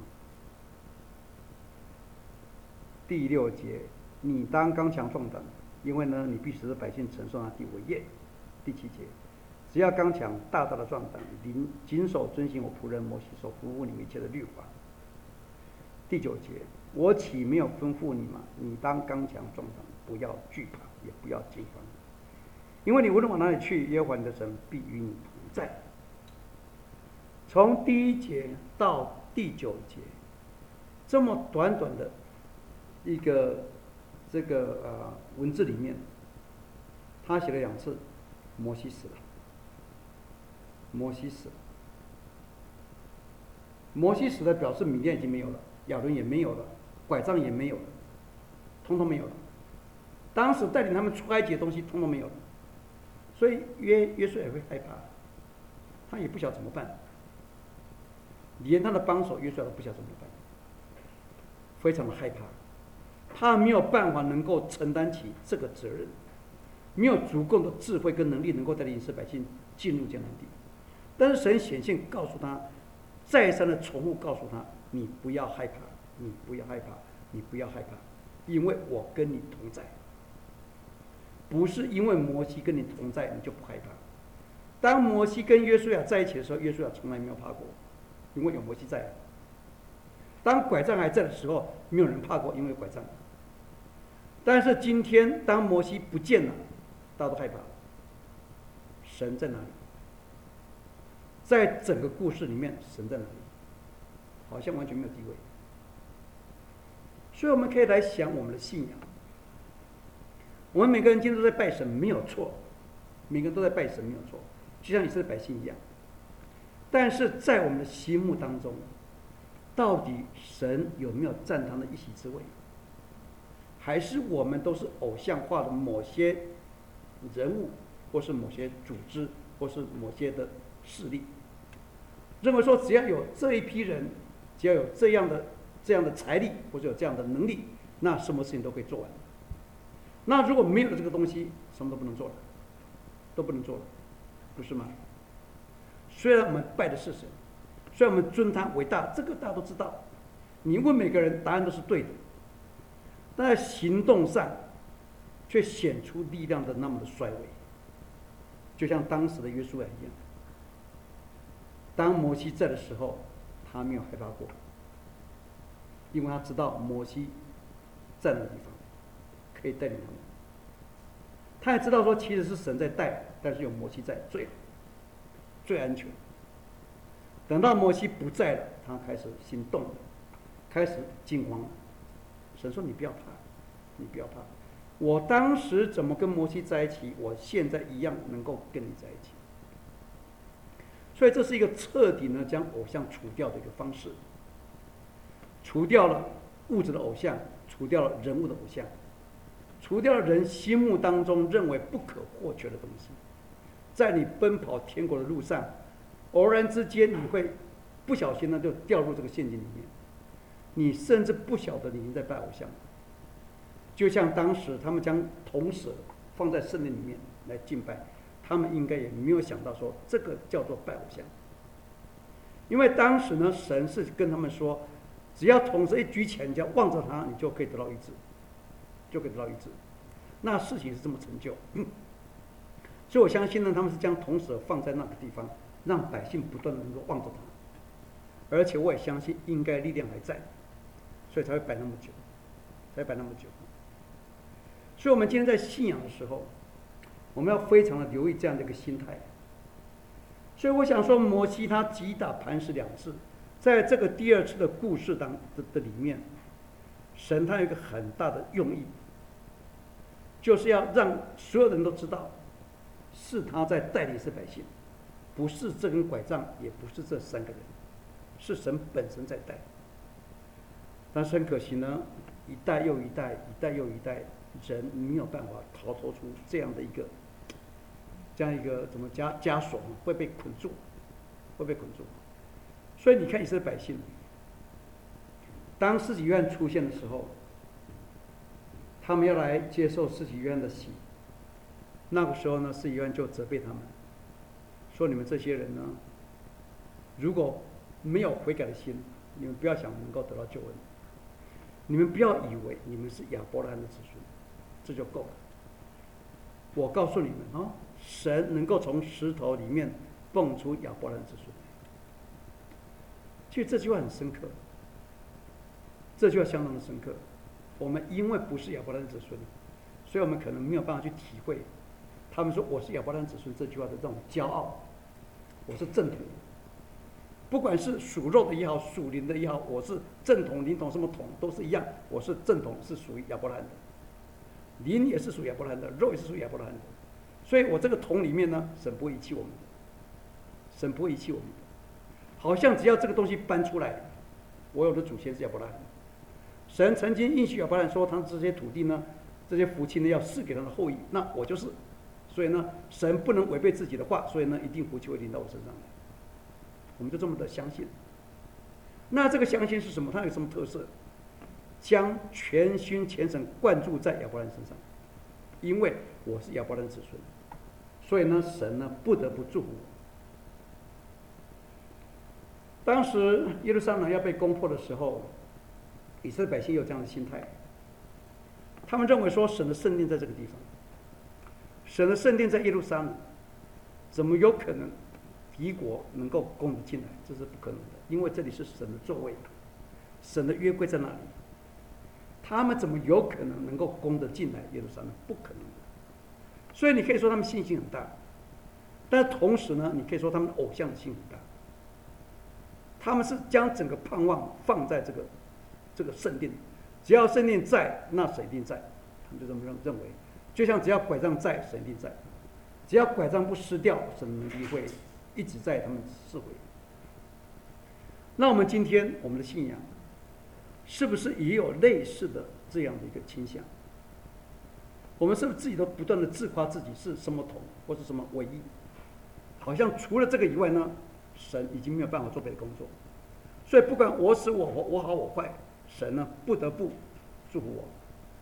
第六节，你当刚强壮胆，因为呢，你必使百姓承受那地为业。第七节，只要刚强大大的壮胆，谨谨守遵行我仆人摩西所吩咐你们一切的律法。第九节，我岂没有吩咐你吗？你当刚强壮胆，不要惧怕，也不要惊慌，因为你无论往哪里去，耶和华你的神必与你同在。从第一节到第九节，这么短短的一个这个呃文字里面，他写了两次，摩西死了，摩西死了，摩西死了，表示米甸已经没有了，亚伦也没有了，拐杖也没有了，通通没有了。当时带领他们出埃及的东西，通通没有了。所以约约书亚也会害怕，他也不晓得怎么办，连他的帮手约书亚都不晓得怎么办，非常的害怕。他没有办法能够承担起这个责任，没有足够的智慧跟能力能够带领以色列百姓进入迦南地。但是神显现告诉他，再三的重复告诉他：你不要害怕，你不要害怕，你不要害怕，因为我跟你同在。不是因为摩西跟你同在，你就不害怕。当摩西跟约书亚在一起的时候，约书亚从来没有怕过，因为有摩西在。当拐杖还在的时候，没有人怕过，因为拐杖。但是今天当摩西不见了，大家都害怕。神在哪里？在整个故事里面，神在哪里？好像完全没有地位。所以我们可以来想我们的信仰。我们每个人今天都在拜神，没有错，每个人都在拜神，没有错，就像以色列百姓一样。但是在我们的心目当中，到底神有没有占他的一席之位？还是我们都是偶像化的某些人物，或是某些组织，或是某些的势力，认为说只要有这一批人只要有这样的这样的财力或者有这样的能力，那什么事情都可以做完。那如果没有了这个东西，什么都不能做了，都不能做了，不是吗？虽然我们拜的是神，虽然我们尊他为大，这个大家都知道。你问每个人，答案都是对的，但在行动上却显出力量的那么的衰微，就像当时的约书亚一样。当摩西在的时候，他没有害怕过，因为他知道摩西在那个地方可以带领他们。他也知道说，其实是神在带，但是有摩西在最好，最安全。等到摩西不在了，他开始心动了，开始惊慌了。神说：“你不要怕，你不要怕。我当时怎么跟摩西在一起，我现在一样能够跟你在一起。”所以这是一个彻底呢将偶像除掉的一个方式，除掉了物质的偶像，除掉了人物的偶像，除掉了人心目当中认为不可或缺的东西。在你奔跑天国的路上，偶然之间你会不小心呢就掉入这个陷阱里面，你甚至不晓得你已经在拜偶像。就像当时他们将铜蛇放在圣殿里面来敬拜，他们应该也没有想到说这个叫做拜偶像。因为当时呢，神是跟他们说，只要铜蛇一举起来，你就要望着它，你就可以得到医治，就可以得到医治。那事情是这么成就。嗯所以我相信呢，他们是将铜蛇放在那个地方，让百姓不断的能够望着它，而且我也相信应该力量还在，所以才会摆那么久，才会摆那么久。所以我们今天在信仰的时候，我们要非常的留意这样的一个心态。所以我想说，摩西他击打磐石两次，在这个第二次的故事当的的里面，神他有一个很大的用意，就是要让所有人都知道，是他在带领是百姓，不是这根拐杖，也不是这三个人，是神本身在带。但是很可惜呢，一代又一代，一代又一代，人没有办法逃脱出这样的一个，这样一个怎么枷枷锁，会被捆住，会被捆住。所以你看以色列百姓，当施洗约翰出现的时候，他们要来接受施洗约翰的洗，那个时候呢，施洗约翰就责备他们，说你们这些人呢，如果没有悔改的心，你们不要想能够得到救恩。你们不要以为你们是亚伯拉罕的子孙，这就够了。我告诉你们啊，神能够从石头里面蹦出亚伯拉罕的子孙。其实这句话很深刻，这句话相当的深刻。我们因为不是亚伯拉罕的子孙，所以我们可能没有办法去体会他们说我是亚伯拉罕子孙这句话的这种骄傲。我是正统，不管是属肉的也好，属灵的也好，我是正统、灵统什么统都是一样，我是正统，是属于亚伯拉罕的，灵也是属于亚伯拉罕的，肉也是属于亚伯拉罕的，所以我这个统里面呢，神不会遗弃我们的，神不会遗弃我们的，好像只要这个东西搬出来，我有的祖先是亚伯拉罕，神曾经应许亚伯拉罕说，他这些土地呢，这些福气呢，要赐给他的后裔，那我就是，所以呢，神不能违背自己的话，所以呢，一定福气会临到我身上来。我们就这么的相信。那这个相信是什么？它有什么特色？将全心全神灌注在亚伯兰身上，因为我是亚伯兰子孙，所以呢，神呢不得不祝福我。当时耶路撒冷要被攻破的时候，以色列百姓有这样的心态，他们认为说神的圣殿在这个地方，神的圣殿在耶路撒冷，怎么有可能敌国能够攻得进来？这是不可能的，因为这里是神的座位，神的约柜在那里，他们怎么有可能能够攻得进来耶路撒冷？不可能的。所以你可以说他们信心很大，但同时呢，你可以说他们偶像的心很大。他们是将整个盼望放在这个这个圣殿，只要圣殿在，那神一定在，他们就这么认认为。就像只要拐杖在，神一定在；只要拐杖不失掉，神的能力会一直在他们四围。那我们今天我们的信仰，是不是也有类似的这样的一个倾向？我们是不是自己都不断的自夸自己是什么统或是什么唯一？好像除了这个以外呢，神已经没有办法做别的工作。 所以不管我死我活，我好我坏，神呢不得不祝福我。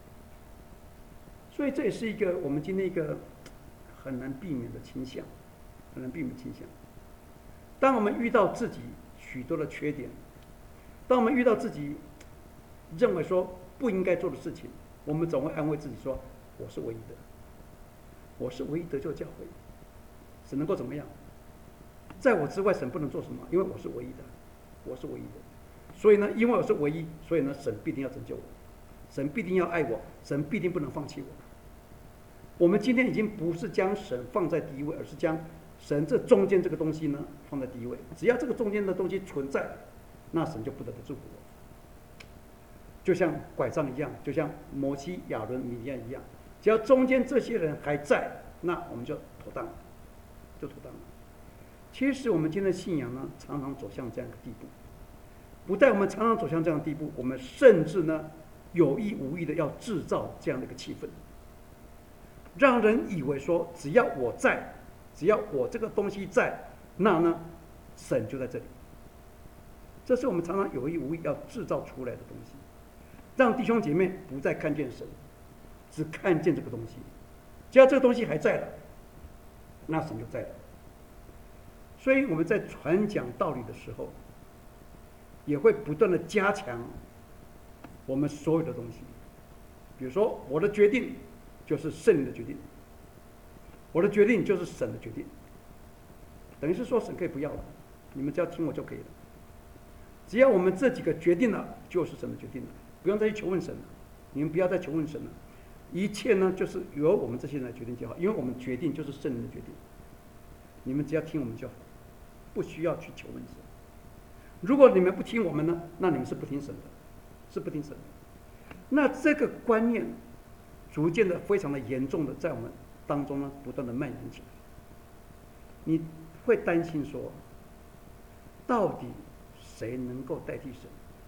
所以这也是一个我们今天一个很难避免的倾向，很难避免的倾向。当我们遇到自己许多的缺点，当我们遇到自己认为说不应该做的事情，我们总会安慰自己说：“我是唯一的，我是唯一得救的教会，神能够怎么样？在我之外，神不能做什么，因为我是唯一的，我是唯一的。所以呢，因为我是唯一，所以呢，神必定要拯救我，神必定要爱我，神必定不能放弃我。”我们今天已经不是将神放在第一位，而是将神这中间这个东西呢放在第一位。只要这个中间的东西存在，那神就不得不祝福我。就像拐杖一样，就像摩西、亚伦、米利暗一样，只要中间这些人还在，那我们就妥当了，就妥当了。其实我们今天的信仰呢，常常走向这样一个地步。不但我们常常走向这样的地步，我们甚至呢有意无意的要制造这样的一个气氛。让人以为说，只要我在，只要我这个东西在，那呢，神就在这里。这是我们常常有意无意要制造出来的东西，让弟兄姐妹不再看见神，只看见这个东西。只要这个东西还在了，那神就在了。所以我们在传讲道理的时候，也会不断的加强我们所有的东西。比如说，我的决定就是圣灵的决定，我的决定就是神的决定，等于是说神可以不要了，你们只要听我就可以了。只要我们这几个决定了，就是神的决定了，不用再去求问神了。你们不要再求问神了，一切呢就是由我们这些人来决定就好，因为我们决定就是圣灵的决定，你们只要听我们就好，不需要去求问神。如果你们不听我们呢，那你们是不听神的，是不听神的。那这个观念逐渐的非常的严重的在我们当中呢不断的蔓延起来。你会担心说，到底谁能够代替神？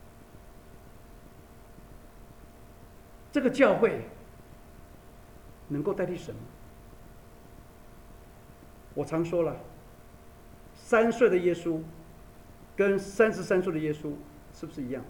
这个教会能够代替神吗？我常说了，三岁的耶稣跟三十三岁的耶稣是不是一样？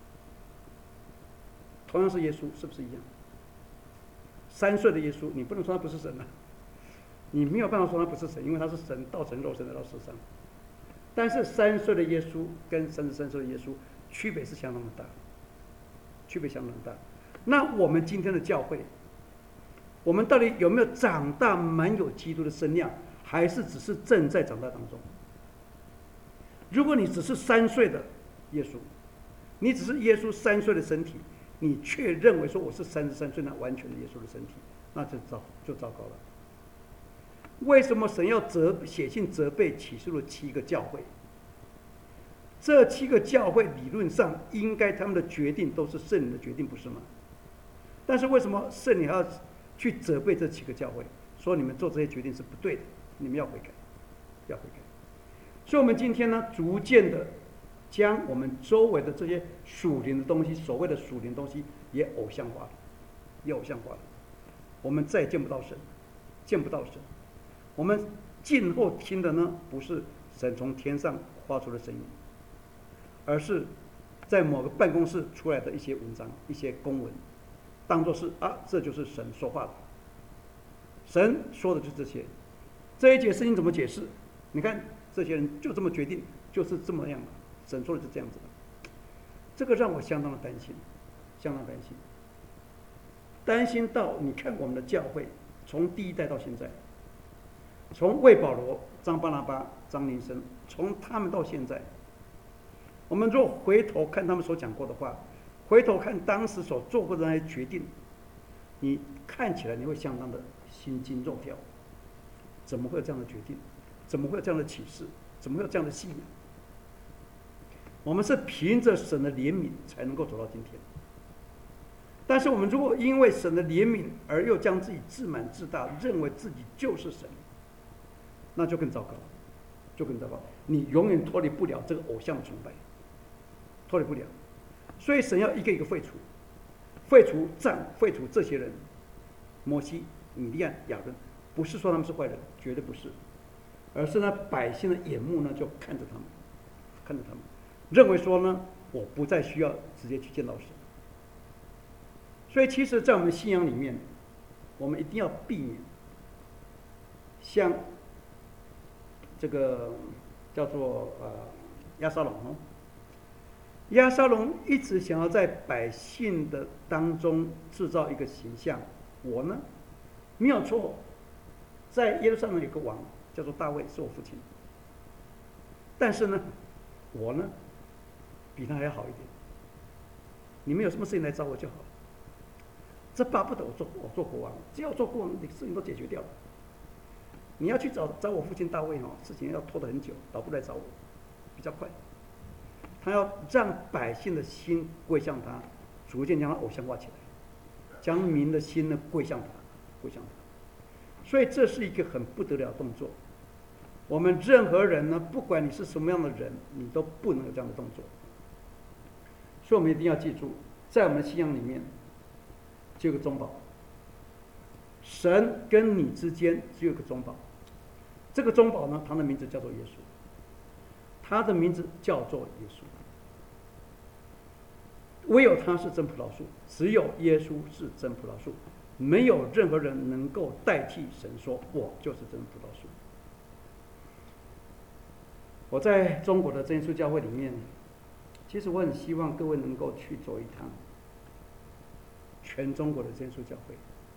同样是耶稣，是不是一样？三岁的耶稣，你不能说他不是神啊，你没有办法说他不是神，因为他是神道成肉身来到世上。但是三岁的耶稣跟三十三岁的耶稣区别是相当的大，区别相当的大。那我们今天的教会，我们到底有没有长大满有基督的身量，还是只是正在长大当中？如果你只是三岁的耶稣，你只是耶稣三岁的身体，你却认为说我是三十三岁那完全的耶稣的身体，那就糟就糟糕了。为什么神要责写信责备启示录七个教会？这七个教会理论上应该他们的决定都是圣灵的决定，不是吗？但是为什么圣灵还要去责备这七个教会，说你们做这些决定是不对的，你们要悔改，要悔改。所以我们今天呢，逐渐的将我们周围的这些属灵的东西，所谓的属灵的东西也偶像化了，也偶像化了。我们再也见不到神，见不到神。我们静后听的呢，不是神从天上发出的声音，而是在某个办公室出来的一些文章、一些公文，当作是啊，这就是神说话的。神说的就是这些。这一节圣经怎么解释？你看，这些人就这么决定，就是这么样的。神说的是这样子的，这个让我相当的担心，相当担心，担心到你看我们的教会，从第一代到现在。从魏保罗、张巴拿巴、张林生，从他们到现在，我们若回头看他们所讲过的话，回头看当时所做过的那些决定，你看起来你会相当的心惊肉跳。怎么会有这样的决定？怎么会有这样的启示？怎么会有这样的信仰？我们是凭着神的怜悯才能够走到今天。但是我们如果因为神的怜悯而又将自己自满自大，认为自己就是神，那就更糟糕，就更糟糕。你永远脱离不了这个偶像的崇拜，脱离不了。所以神要一个一个废除，废除杖，废除这些人，摩西、米利暗、亚伦，不是说他们是坏人，绝对不是，而是呢百姓的眼目呢就看着他们，看着他们， 认为说呢，我不再需要直接去见到神。所以，其实，在我们信仰里面，我们一定要避免像这个叫做呃押沙龙哦，押沙龙一直想要在百姓的当中制造一个形象。我呢，没有错，在耶路撒冷有个王叫做大卫，是我父亲。但是呢，我呢，比他还要好一点。你们有什么事情来找我就好。这巴不得我做我做国王，只要做国王，你事情都解决掉了。你要去找找我父亲大卫哦，事情要拖得很久，倒不如来找我，比较快。他要让百姓的心归向他，逐渐将他偶像化起来，将民的心呢归向他，归向他。所以这是一个很不得了的动作。我们任何人呢，不管你是什么样的人，你都不能有这样的动作。所以我们一定要记住，在我们的信仰里面，只有个中保。神跟你之间只有个中保。这个中保呢，他的名字叫做耶稣。他的名字叫做耶稣。唯有他是真葡萄树，只有耶稣是真葡萄树，没有任何人能够代替神说我就是真葡萄树。我在中国的真耶稣教会里面，其实我很希望各位能够去走一趟全中国的真耶稣教会，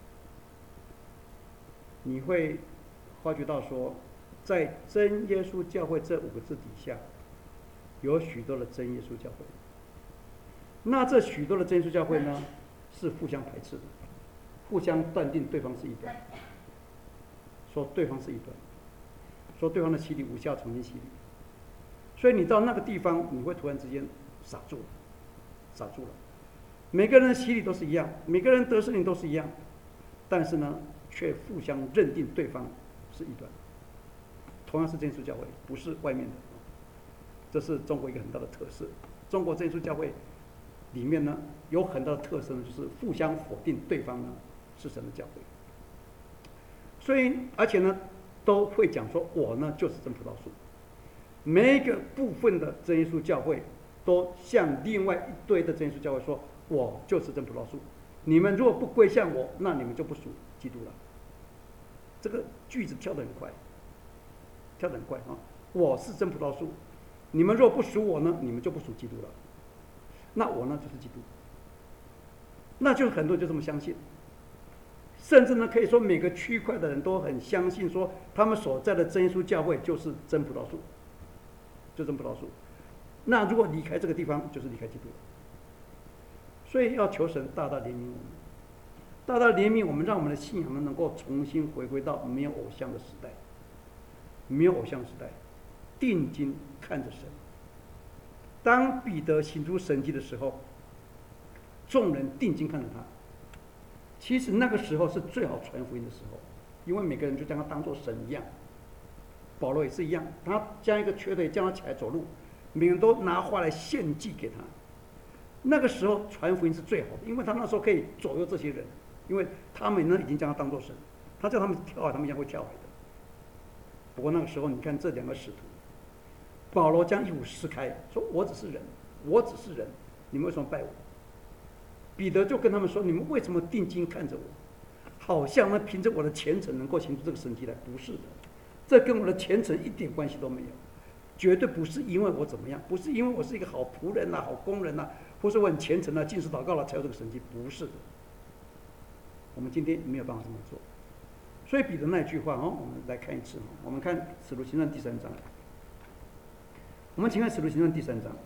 你会发觉到说，在真耶稣教会这五个字底下，有许多的真耶稣教会。那这许多的真耶稣教会呢，是互相排斥的，互相断定对方是异端，说对方是异端，说对方的洗礼无效，重新洗礼。所以你到那个地方，你会突然之间傻住了，傻住了。每个人的洗礼都是一样，每个人得圣灵都是一样，但是呢，却互相认定对方是异端。同样是真耶稣教会，不是外面的，这是中国一个很大的特色。中国真耶稣教会里面呢，有很大的特色呢，就是互相否定对方呢是神的教会。所以，而且呢，都会讲说，我呢就是真葡萄树。每一个部分的真耶稣教会都向另外一堆的真耶稣教会说，我就是真葡萄树，你们如果不归向我，那你们就不属基督了。这个句子跳得很快，跳得很快啊！我是真葡萄树，你们若不属我呢，你们就不属基督了。那我呢就是基督，那就很多人就这么相信，甚至呢可以说每个区块的人都很相信说，他们所在的真耶稣教会就是真葡萄树。就真葡萄树，那如果离开这个地方，就是离开基督。所以要求神大大怜悯我们，大大怜悯我们，让我们的信仰呢能够重新回归到没有偶像的时代，没有偶像的时代，定睛看着神。当彼得行出神迹的时候，众人定睛看着他。其实那个时候是最好传福音的时候，因为每个人就将他当作神一样。保罗也是一样，他将一个瘸腿叫他起来走路，每个人都拿花来献祭给他。那个时候传福音是最好的，因为他那时候可以左右这些人，因为他们呢已经将他当作神，他叫他们跳海，他们一样会跳海的。不过那个时候，你看这两个使徒，保罗将衣服撕开，说：“我只是人，我只是人，你们为什么拜我？”彼得就跟他们说：“你们为什么定睛看着我？好像呢凭着我的虔诚能够行出这个神迹来？不是的。”这跟我的虔诚一点关系都没有，绝对不是因为我怎么样，不是因为我是一个好仆人呐、好工人呐、或是我很虔诚啊、禁食祷告了才有这个神迹，不是的。我们今天没有办法这么做，所以彼得那句话哦，我们来看一次，我们看《使徒行传》第三章，我们请看《使徒行传》第三章，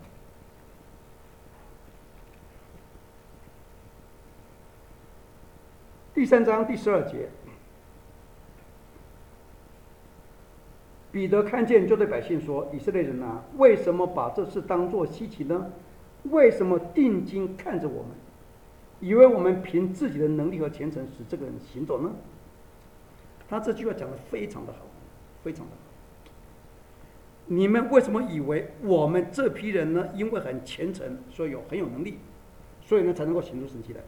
第三章第十二节。彼得看见，就对百姓说：“以色列人啊，为什么把这事当作稀奇呢？为什么定睛看着我们，以为我们凭自己的能力和虔诚使这个人行走呢？”他这句话讲得非常的好，非常的好。你们为什么以为我们这批人呢，因为很虔诚，所以有很有能力，所以呢才能够行出神迹来？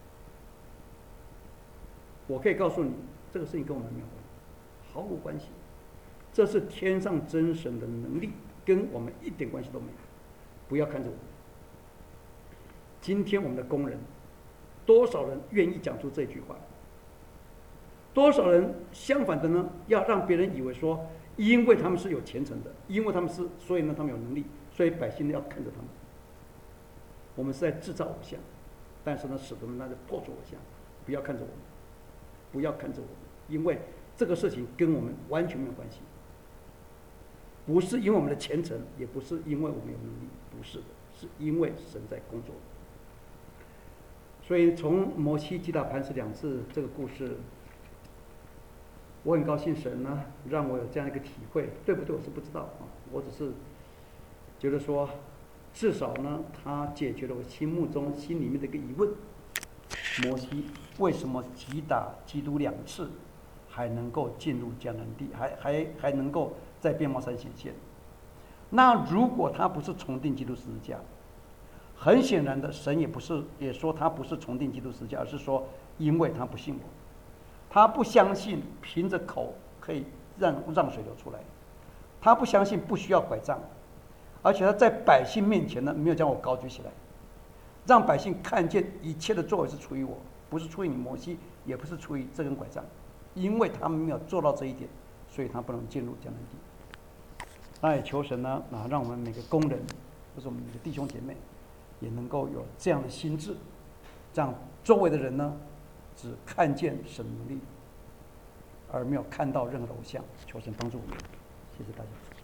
我可以告诉你，这个事情跟我们没有关系，毫无关系。这是天上真神的能力，跟我们一点关系都没有。 不要看着我们。今天我们的工人，多少人愿意讲出这句话？多少人相反的呢？要让别人以为说，因为他们是有虔诚的，因为他们是，所以呢他们有能力，所以百姓要看着他们。我们是在制造偶像，但是呢，使得那就破除偶像。不要看着我们，不要看着我们，因为这个事情跟我们完全没有关系。不是因为我们的虔诚，也不是因为我们有能力，不是的，是因为神在工作。所以从摩西击打磐石两次这个故事，我很高兴神呢让我有这样一个体会，对不对我是不知道啊，我只是觉得说，至少呢他解决了我心目中心里面的一个疑问：摩西为什么击打基督两次，还能够进入迦南地，还还还能够在变貌山显现？那如果他不是重定基督十字架，很显然的，神也不是也说他不是重定基督十字架，而是说因为他不信我，他不相信凭着口可以让让水流出来，他不相信不需要拐杖，而且他在百姓面前呢没有将我高举起来，让百姓看见一切的作为是出于我，不是出于你摩西，也不是出于这根拐杖，因为他们没有做到这一点，所以他不能进入迦南地。那也求神呢啊，让我们每个工人，或是我们每个弟兄姐妹，也能够有这样的心智，让周围的人呢，只看见神能力，而没有看到任何的偶像。求神帮助我们，谢谢大家。